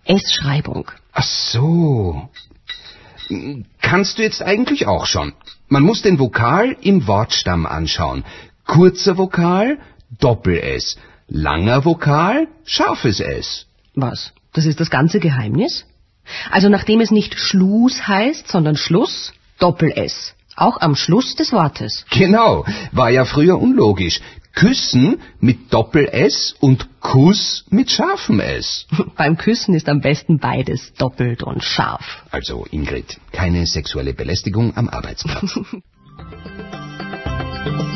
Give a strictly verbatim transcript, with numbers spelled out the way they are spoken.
S-Schreibung. Ach so. Kannst du jetzt eigentlich auch schon. Man muss den Vokal im Wortstamm anschauen. Kurzer Vokal, Doppel-S. Langer Vokal, scharfes S. Was? Das ist das ganze Geheimnis? Also nachdem es nicht Schluss heißt, sondern Schluss, Doppel-S. Auch am Schluss des Wortes. Genau, war ja früher unlogisch. Küssen mit Doppel-S und Kuss mit scharfem S. Beim Küssen ist am besten beides doppelt und scharf. Also Ingrid, keine sexuelle Belästigung am Arbeitsplatz.